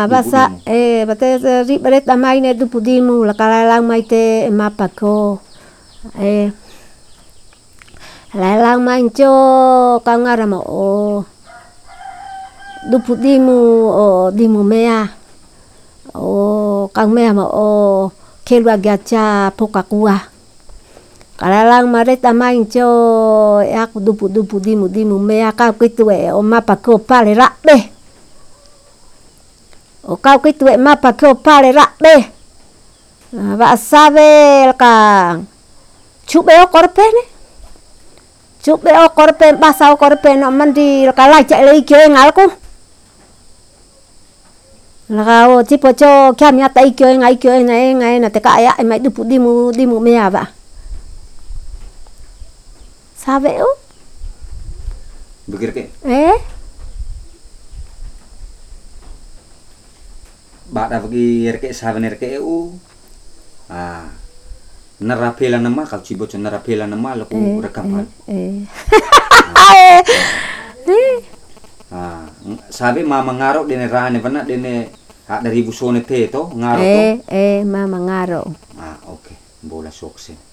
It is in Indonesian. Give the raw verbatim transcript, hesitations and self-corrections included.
Ah, basa eh bate ri beret amai ne du pudimu la kala lang mai te mapa ko. Eh la lang mai cho kangara mo o du pudimu o dimu mea. O kang mea mo o kelwa gacha poka kuah. Kala lang maret amai cho aku du pudu pudimu dimu mea ka kitu e o mapa ko pale rabe. O kau kitu e mapa ko pale rabe. Wa sabe ka chube o korpene. Chube o korpen basa o korpen no mandi ka lai cha le ke ngalku. La o tipo cho kya mi ata ikyo ngai kyo ngai ngai na te ka ya mai du pudimu dimu mea ba. Sabe o? Begir ke? Eh? Bada bagi reke saben reke u. Ah. Narapela nama kal cibo cho narapela nama lo ku rekaman. Eh. Ah, sabe mama ngaro dene rane bana dene hak dari busone te to ngaro to. Eh, eh mama ngaro. Ah, oke. Okay. Bola sokse.